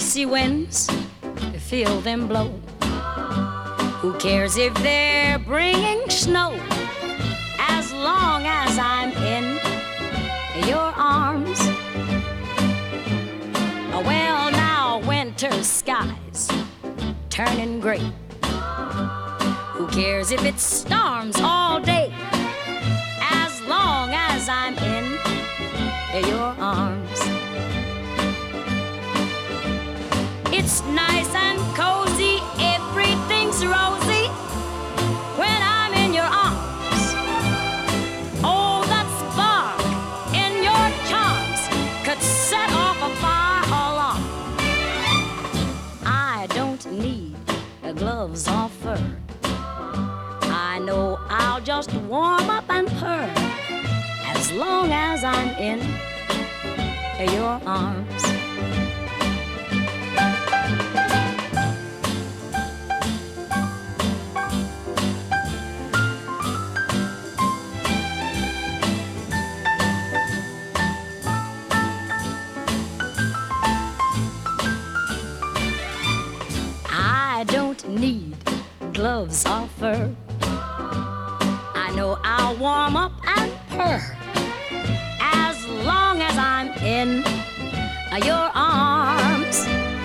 icy winds, feel them blow. Who cares if they're bringing snow, as long as I'm in your arms? Well, now winter skies turning gray. Who cares if it storms all day, as long as I'm in your arms? It's nice and cozy, everything's rosy when I'm in your arms. Oh, that spark in your charms could set off a fire alarm. I don't need gloves or fur. I know I'll just warm up and purr as long as I'm in your arms. I don't need gloves or fur. I know I'll warm up and purr as long as I'm in your arms.